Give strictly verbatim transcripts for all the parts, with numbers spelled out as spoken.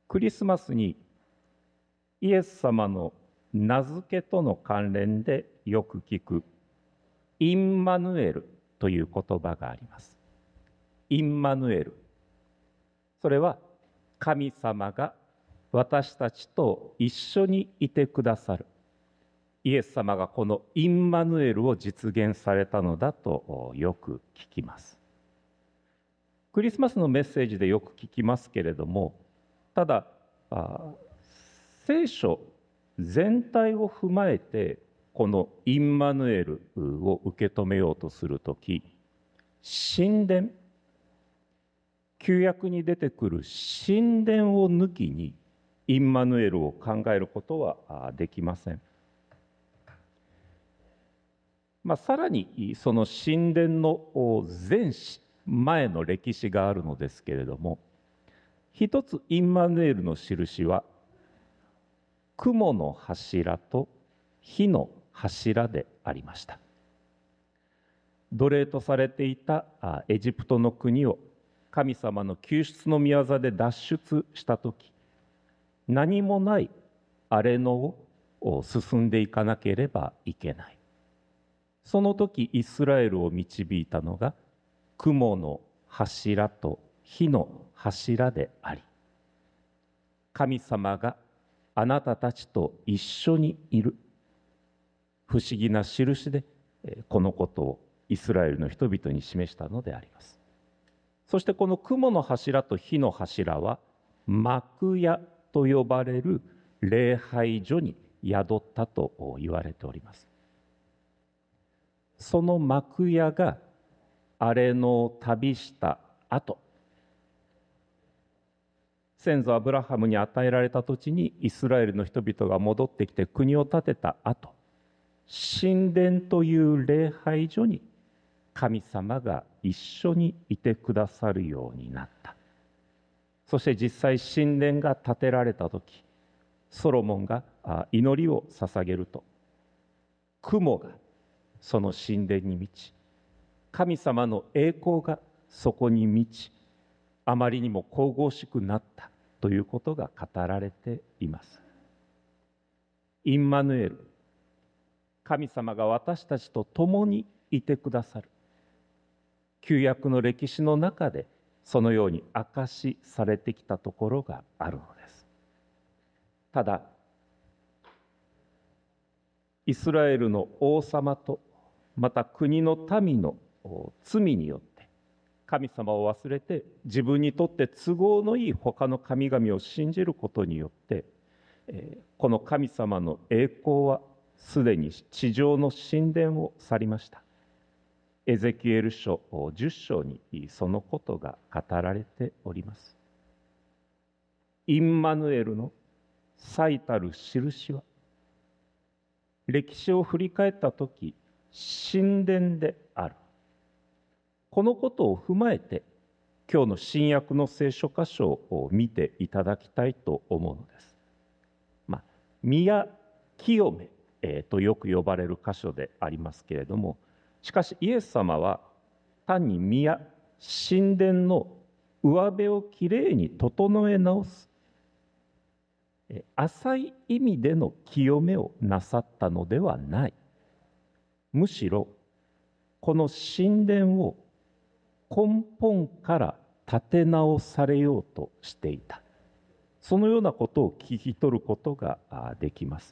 クリスマスにイエス様の名付けとの関連でよく聞くインマヌエルという言葉があります。インマヌエル。それは神様が私たちと一緒にいてくださる。イエス様がこのインマヌエルを実現されたのだとよく聞きます。クリスマスのメッセージでよく聞きますけれども、ただ聖書全体を踏まえてこのインマヌエルを受け止めようとするとき、神殿、旧約に出てくる神殿を抜きにインマヌエルを考えることはできません。まあ、さらにその神殿の前前の歴史があるのですけれども、一つインマヌエルの印は雲の柱と火の柱でありました。奴隷とされていたエジプトの国を神様の救出の御業で脱出したとき、何もない荒れ野を進んでいかなければいけない。その時イスラエルを導いたのが雲の柱と火の柱であり、神様があなたたちと一緒にいる不思議な印でこのことをイスラエルの人々に示したのであります。そしてこの雲の柱と火の柱は幕屋と呼ばれる礼拝所に宿ったと言われております。その幕屋が荒れ野を旅した後、先祖アブラハムに与えられた土地にイスラエルの人々が戻ってきて国を建てた後、神殿という礼拝所に神様が一緒にいてくださるようになった。そして実際神殿が建てられた時、ソロモンが祈りを捧げると、雲がその神殿に満ち、神様の栄光がそこに満ち、あまりにも神々しくなったということが語られています。インマヌエル、神様が私たちと共にいてくださる。旧約の歴史の中でそのように証しされてきたところがあるのです。ただ、イスラエルの王様とまた国の民の罪によって神様を忘れて自分にとって都合のいい他の神々を信じることによって、この神様の栄光はすでに地上の神殿を去りました。エゼキエル書じゅっ章にそのことが語られております。インマヌエルの最たる印は、歴史を振り返ったとき神殿である。このことを踏まえて今日の新約の聖書箇所を見ていただきたいと思うのです。まあ、宮清め、えー、とよく呼ばれる箇所でありますけれども、しかしイエス様は単に宮、神殿の上辺をきれいに整え直す浅い意味での清めをなさったのではない。むしろこの神殿を根本から立て直されようとしていた。そのようなことを聞き取ることができます。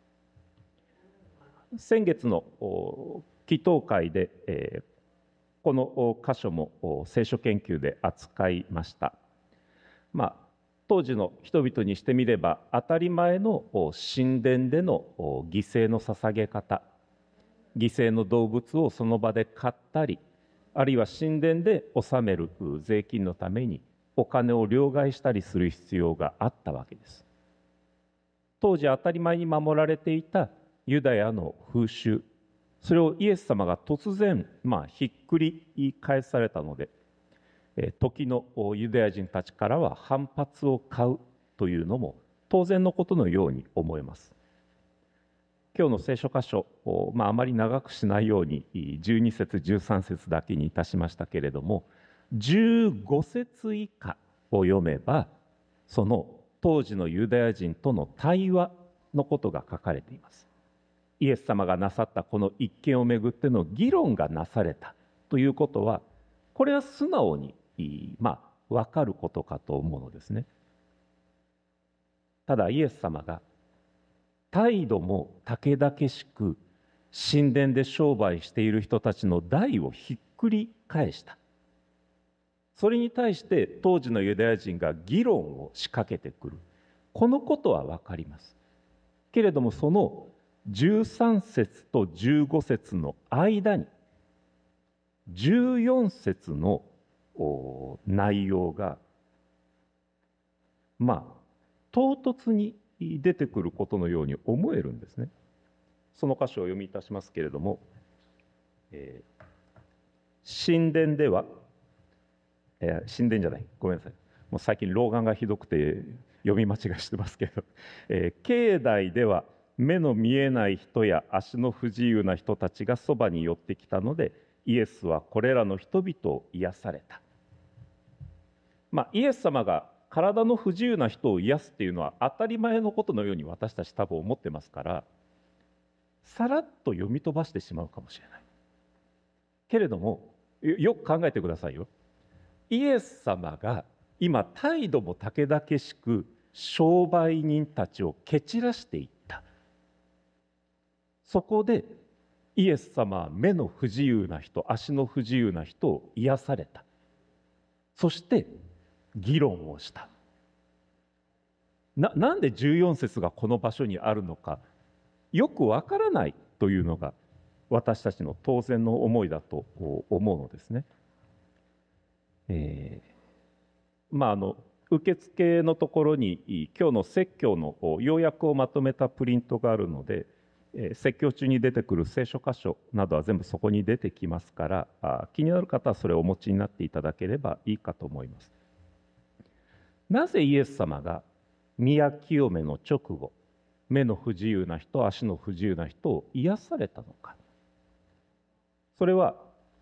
先月の祈祷会でこの箇所も聖書研究で扱いました。まあ当時の人々にしてみれば当たり前の神殿での犠牲の捧げ方、犠牲の動物をその場で買ったり、あるいは神殿で納める税金のためにお金を両替したりする必要があったわけです。当時当たり前に守られていたユダヤの風習、それをイエス様が突然、まあ、ひっくり返されたので、時のユダヤ人たちからは反発を買うというのも当然のことのように思えます。今日の聖書箇所、まあ、あまり長くしないようにじゅうに節じゅうさん節だけにいたしましたけれども、じゅうご節以下を読めばその当時のユダヤ人との対話のことが書かれています。イエス様がなさったこの一件をめぐっての議論がなされたということは、これは素直にまあ分かることかと思うのですね。ただイエス様が態度もたけだけしく神殿で商売している人たちの代をひっくり返した。それに対して当時のユダヤ人が議論を仕掛けてくる、このことは分かります。けれどもそのじゅうさん節とじゅうご節の間にじゅうよん節の内容がまあ唐突に出てくることのように思えるんですね。その箇所を読みいたしますけれども、えー、神殿では、えー、神殿じゃないごめんなさいもう最近老眼がひどくて読み間違いしてますけど、えー、境内では目の見えない人や足の不自由な人たちがそばに寄ってきたので、イエスはこれらの人々を癒された。まあ、イエス様が体の不自由な人を癒すっていうのは当たり前のことのように私たち多分思ってますから、さらっと読み飛ばしてしまうかもしれない。けれどもよく考えてくださいよ。イエス様が今態度もたけだけしく商売人たちを蹴散らしていった。そこでイエス様は目の不自由な人、足の不自由な人を癒された。そして議論をした。な, なんでじゅうよん節がこの場所にあるのかよくわからないというのが私たちの当然の思いだと思うのですね。えー、まああの受付のところに今日の説教の要約をまとめたプリントがあるので、説教中に出てくる聖書箇所などは全部そこに出てきますから、あ気になる方はそれをお持ちになっていただければいいかと思います。なぜイエス様が宮清めの直後、目の不自由な人、足の不自由な人を癒されたのか。それは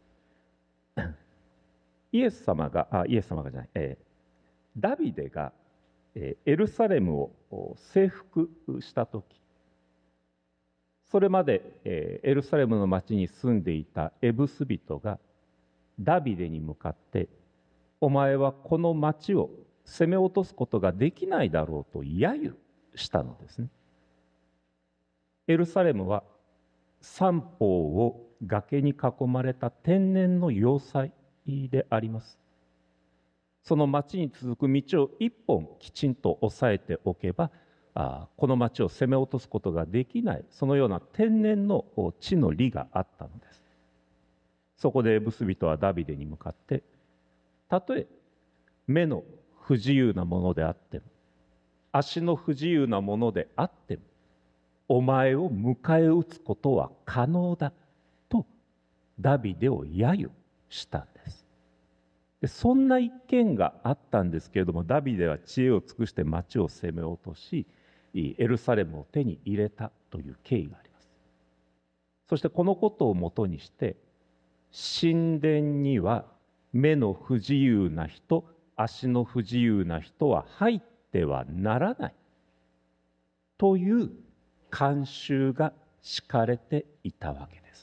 イエス様があイエス様がじゃない、えー、ダビデが、えー、エルサレムを征服した時、それまで、えー、エルサレムの町に住んでいたエブス人がダビデに向かって、お前はこの町を攻め落とすことができないだろうと揶揄したのですね。エルサレムは三方を崖に囲まれた天然の要塞であります。その町に続く道を一本きちんと押さえておけば、あこの町を攻め落とすことができない、そのような天然の地の利があったのです。そこでエブス人はダビデに向かって、たとえ目の不自由なものであっても、足の不自由なものであっても、お前を迎え撃つことは可能だとダビデを揶揄したんです。でそんな一件があったんですけれども、ダビデは知恵を尽くして町を攻め落とし、エルサレムを手に入れたという経緯があります。そしてこのことをもとにして、神殿には目の不自由な人、足の不自由な人は入ってはならないという慣習が敷かれていたわけです。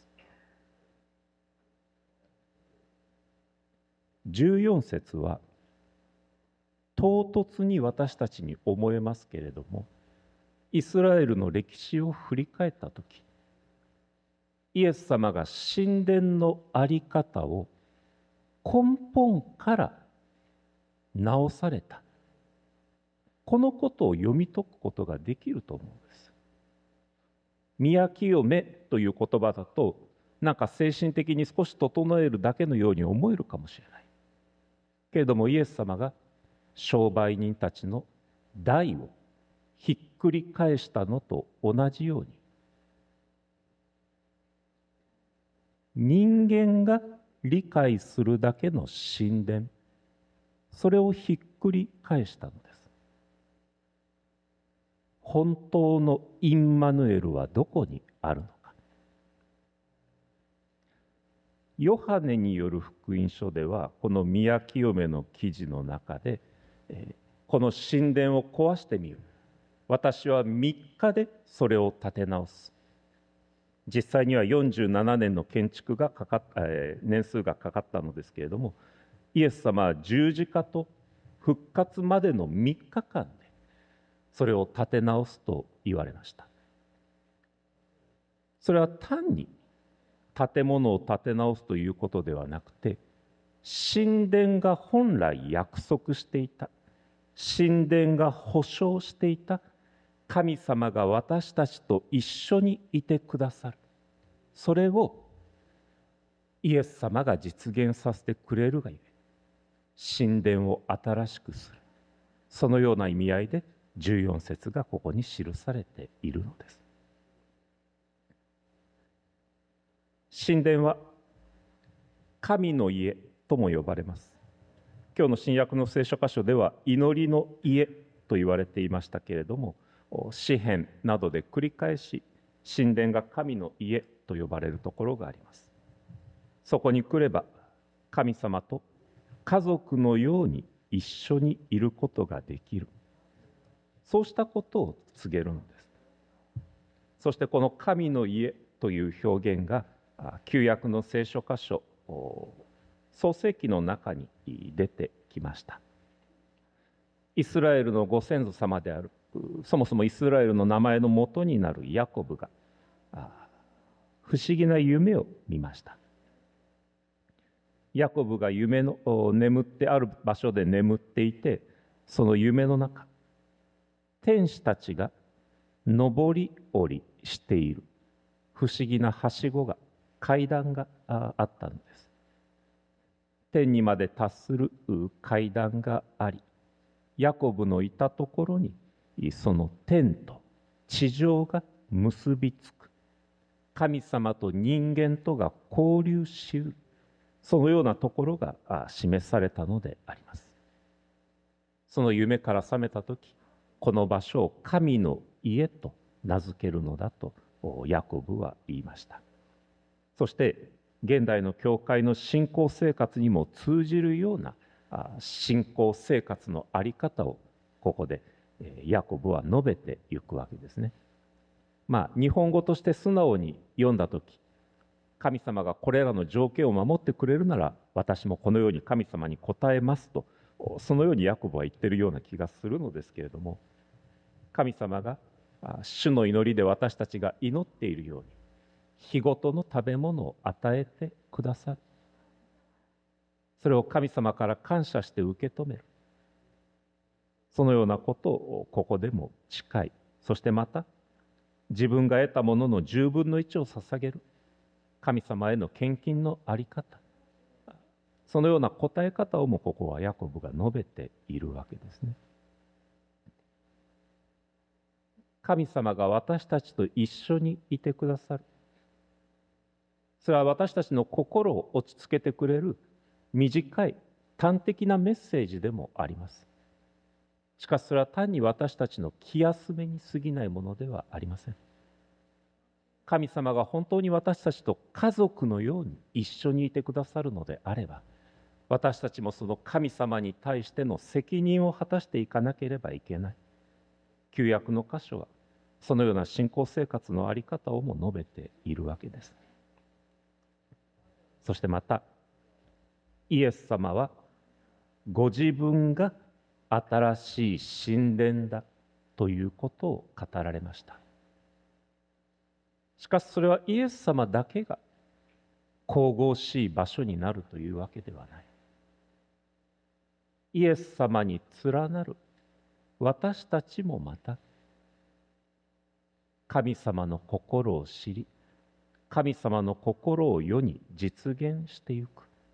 じゅうよん節は唐突に私たちに思えますけれども、イスラエルの歴史を振り返ったとき、イエス様が神殿の在り方を根本から直された、このことを読み解くことができると思うんです。宮清めという言葉だと、なんか精神的に少し整えるだけのように思えるかもしれない。けれどもイエス様が商売人たちの代をひっくり返したのと同じように、人間が理解するだけの神殿、それをひっくり返したのです。本当のインマヌエルはどこにあるのか。ヨハネによる福音書ではこの宮清めの記事の中で、えこの神殿を壊してみる。私はみっかでそれを建て直す。実際にはよんじゅうななねんの建築がかかっ、えー、年数がかかったのですけれども、イエス様は十字架と復活までのみっかかんでそれを建て直すと言われました。それは単に建物を建て直すということではなくて、神殿が本来約束していた、神殿が保証していた神様が私たちと一緒にいてくださる、それをイエス様が実現させてくれるがゆえ、神殿を新しくする、そのような意味合いでじゅうよん節がここに記されているのです。神殿は神の家とも呼ばれます。今日の新約の聖書箇所では祈りの家と言われていましたけれども、詩編などで繰り返し神殿が神の家と呼ばれるところがあります。そこに来れば神様と家族のように一緒にいることができる、そうしたことを告げるのです。そしてこの神の家という表現が旧約の聖書箇所創世記の中に出てきました。イスラエルのご先祖様である、そもそもイスラエルの名前の元になるヤコブが不思議な夢を見ました。ヤコブが夢の眠ってある場所で眠っていて、その夢の中、天使たちが上り下りしている不思議なはしごが、階段があったのです。天にまで達する階段があり、ヤコブのいたところにその天と地上が結びつく、神様と人間とが交流しうる、そのようなところが示されたのであります。その夢から覚めたとき、この場所を神の家と名付けるのだとヤコブは言いました。そして現代の教会の信仰生活にも通じるような信仰生活の在り方をここでヤコブは述べていくわけですね。まあ日本語として素直に読んだとき、神様がこれらの条件を守ってくれるなら私もこのように神様に応えますと、そのようにヤコブは言ってるような気がするのですけれども、神様が主の祈りで私たちが祈っているように日ごとの食べ物を与えてくださる、それを神様から感謝して受け止める、そのようなことをここでも誓い、そしてまた自分が得たもののじゅうぶんのいちを捧げる神様への献金の在り方、そのような答え方をもここはヤコブが述べているわけですね。神様が私たちと一緒にいてくださる、それは私たちの心を落ち着けてくれる短い端的なメッセージでもあります。しかしそれは単に私たちの気休めに過ぎないものではありません。神様が本当に私たちと家族のように一緒にいてくださるのであれば、私たちもその神様に対しての責任を果たしていかなければいけない。旧約の箇所はそのような信仰生活の在り方をも述べているわけです。そしてまたイエス様はご自分が新しい神殿だということを語られました。しかしそれはイエス様だけが神々しい場所になるというわけではない。イエス様に連なる私たちもまた神様の心を知り、神様の心を世に実現していく。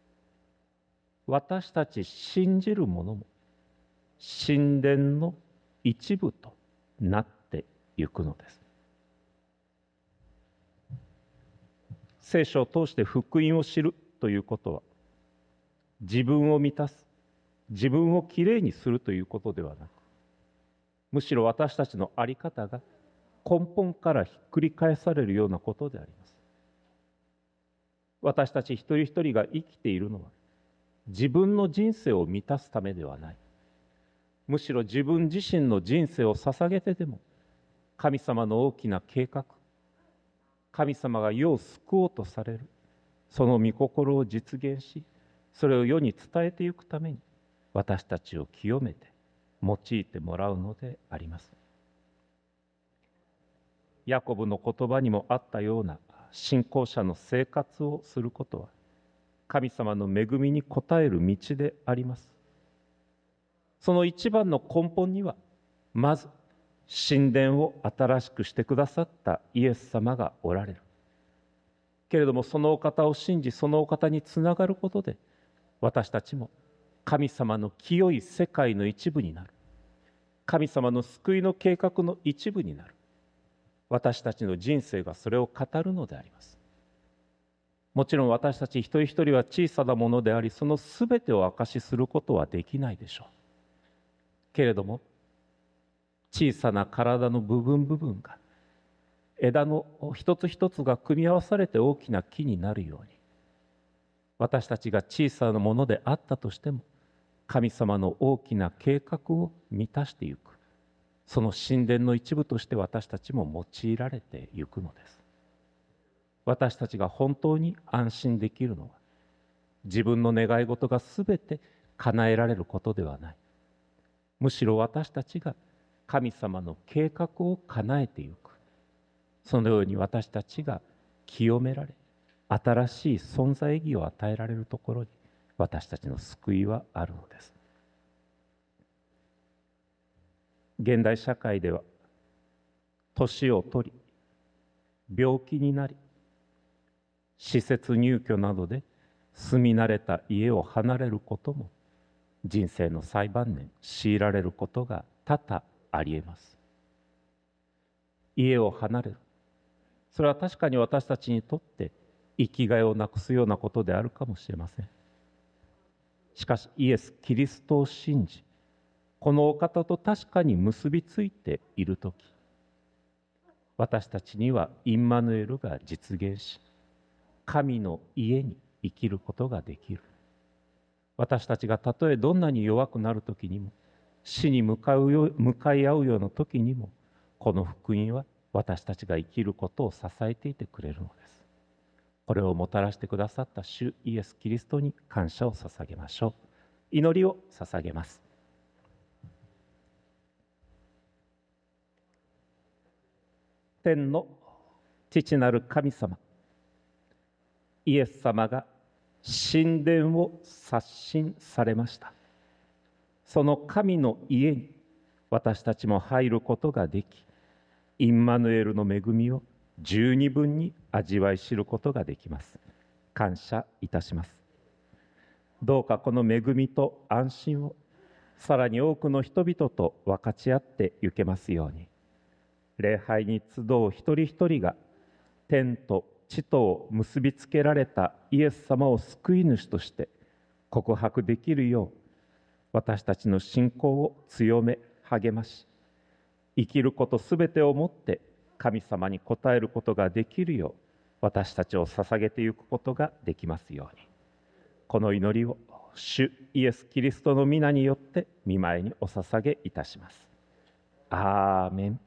私たち信じる者も神殿の一部となっていくのです。聖書を通して福音を知るということは、自分を満たす、自分をきれいにするということではなく、むしろ私たちの在り方が根本からひっくり返されるようなことであります。私たち一人一人が生きているのは、自分の人生を満たすためではない。 むしろ自分自身の人生を捧げてでも、神様の大きな計画、神様が世を救おうとされるその御心を実現し、それを世に伝えていくために私たちを清めて用いてもらうのであります。ヤコブの言葉にもあったような信仰者の生活をすることは、神様の恵みに応える道であります。その一番の根本には、まず神殿を新しくしてくださったイエス様がおられる。けれども、そのお方を信じ、そのお方につながることで、私たちも神様の清い世界の一部になる。神様の救いの計画の一部になる。私たちの人生がそれを語るのであります。もちろん私たち一人一人は小さなものであり、そのすべてを証しすることはできないでしょう。けれども、小さな体の部分部分が、枝の一つ一つが組み合わされて大きな木になるように、私たちが小さなものであったとしても、神様の大きな計画を満たしていく、その神殿の一部として私たちも用いられていくのです。私たちが本当に安心できるのは、自分の願い事がすべて叶えられることではない。むしろ私たちが神様の計画を叶えていく。そのように私たちが清められ、新しい存在意義を与えられるところに、私たちの救いはあるのです。現代社会では、年を取り、病気になり、施設入居などで住み慣れた家を離れることも、人生の最晩年強いられることが多々ありえます。家を離れる、それは確かに私たちにとって生きがいをなくすようなことであるかもしれません。しかしイエス・キリストを信じ、このお方と確かに結びついているとき、私たちにはインマヌエルが実現し、神の家に生きることができる。私たちがたとえどんなに弱くなるときにも、死に向かうよ向かい合うようなときにも、この福音は私たちが生きることを支えていてくれるのです。これをもたらしてくださった主イエス・キリストに感謝を捧げましょう。祈りを捧げます。天の父なる神様、イエス様が神殿を刷新されました。その神の家に私たちも入ることができ、インマヌエルの恵みを十二分に味わい知ることができます。感謝いたします。どうかこの恵みと安心をさらに多くの人々と分かち合ってゆけますように、礼拝に集う一人一人が天と地とを結びつけられたイエス様を救い主として告白できるよう、私たちの信仰を強め励まし、生きることすべてをもって神様に応えることができるよう、私たちを捧げていくことができますように、この祈りを主イエス・キリストの皆によって御前にお捧げいたします。アーメン。